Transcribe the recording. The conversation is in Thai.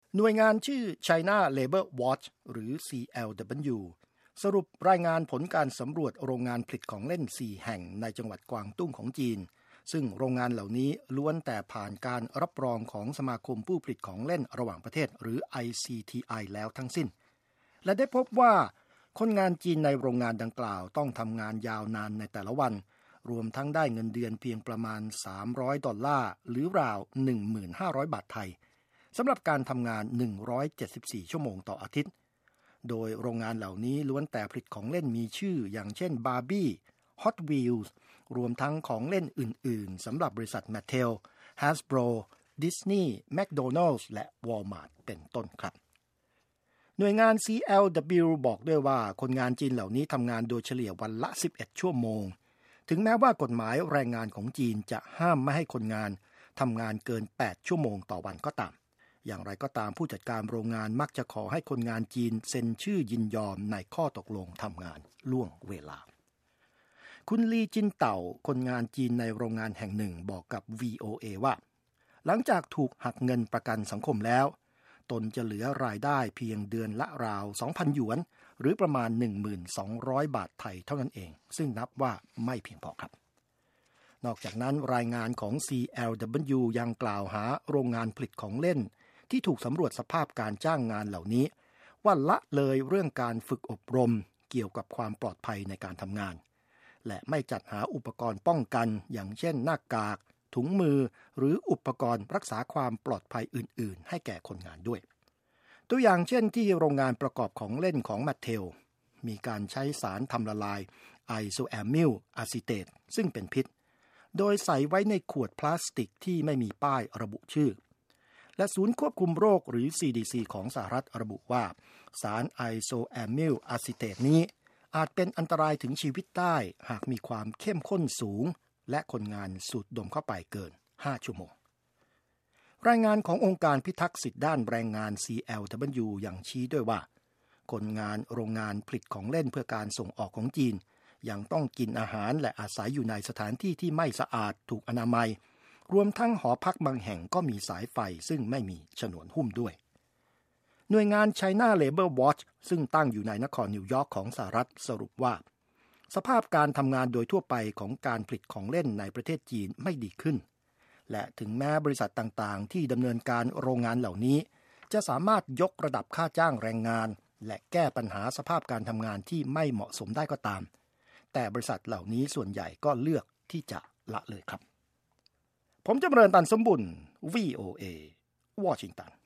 หน่วยงานชื่อ China Labor Watch หรือ CLW สรุปรายงานผลการสำรวจโรงงานผลิตของเล่น 4 แห่งในจังหวัดกวางตุ้งของจีนซึ่งโรงงานเหล่านี้ล้วนแต่ผ่านการรับรองของสมาคมผู้ผลิตของเล่นระหว่างประเทศหรือ ICTI แล้วทั้งสิ้นและได้พบว่าคนงานจีนในโรงงานดังกล่าวต้องทำงานยาวนานในแต่ละวันรวมทั้งได้เงินเดือนเพียงประมาณ$300หรือราว 1,500 บาทไทยสำหรับการทำงาน174ชั่วโมงต่ออาทิตย์โดยโรงงานเหล่านี้ล้วนแต่ผลิตของเล่นมีชื่ออย่างเช่น Barbie Hot Wheels รวมทั้งของเล่นอื่นๆสำหรับบริษัท Mattel, Hasbro, Disney, McDonald's และ Walmart เป็นต้นครับหน่วยงาน CLW บอกด้วยว่าคนงานจีนเหล่านี้ทำงานโดยเฉลี่ยวันละ11ชั่วโมงถึงแม้ว่ากฎหมายแรงงานของจีนจะห้ามไม่ให้คนงานทำงานเกิน8ชั่วโมงต่อวันก็ตามอย่างไรก็ตามผู้จัดการโรงงานมักจะขอให้คนงานจีนเซ็นชื่อยินยอมในข้อตกลงทำงานล่วงเวลาคุณลีจินเต่าคนงานจีนในโรงงานแห่งหนึ่งบอกกับ VOA ว่าหลังจากถูกหักเงินประกันสังคมแล้วตนจะเหลือรายได้เพียงเดือนละราว 2,000 หยวนหรือประมาณ 1,200 บาทไทยเท่านั้นเองซึ่งนับว่าไม่เพียงพอครับนอกจากนั้นรายงานของ CLW ยังกล่าวหาโรงงานผลิตของเล่นที่ถูกสำรวจสภาพการจ้างงานเหล่านี้ว่าละเลยเรื่องการฝึกอบรมเกี่ยวกับความปลอดภัยในการทำงานและไม่จัดหาอุปกรณ์ป้องกันอย่างเช่นหน้ากากถุงมือหรืออุปกรณ์รักษาความปลอดภัยอื่นๆให้แก่คนงานด้วยตัวอย่างเช่นที่โรงงานประกอบของเล่นของ Mattel มีการใช้สารทำละลายไอโซแอมิลอะซิเตตซึ่งเป็นพิษโดยใส่ไว้ในขวดพลาสติกที่ไม่มีป้ายระบุชื่อและศูนย์ควบคุมโรคหรือ CDC ของสหรัฐระบุว่าสารไอโซแอมิลอะซิเตตนี้อาจเป็นอันตรายถึงชีวิตได้หากมีความเข้มข้นสูงและคนงานสูดดมเข้าไปเกิน5ชั่วโมงรายงานขององค์การพิทักษ์สิทธิด้านแรงงาน CLW ยังชี้ด้วยว่าคนงานโรงงานผลิตของเล่นเพื่อการส่งออกของจีนยังต้องกินอาหารและอาศัยอยู่ในสถานที่ที่ไม่สะอาดถูกอนามัยรวมทั้งหอพักบางแห่งก็มีสายไฟซึ่งไม่มีฉนวนหุ้มด้วยหน่วยงาน China Labor Watch ซึ่งตั้งอยู่ในนครนิวยอร์กของสหรัฐสรุปว่าสภาพการทำงานโดยทั่วไปของการผลิตของเล่นในประเทศจีนไม่ดีขึ้นและถึงแม้บริษัทต่างๆที่ดำเนินการโรงงานเหล่านี้จะสามารถยกระดับค่าจ้างแรงงานและแก้ปัญหาสภาพการทำงานที่ไม่เหมาะสมได้ก็ตามแต่บริษัทเหล่านี้ส่วนใหญ่ก็เลือกที่จะละเลยครับผมจำเริญตันสมบุญ VOA วอชิงตัน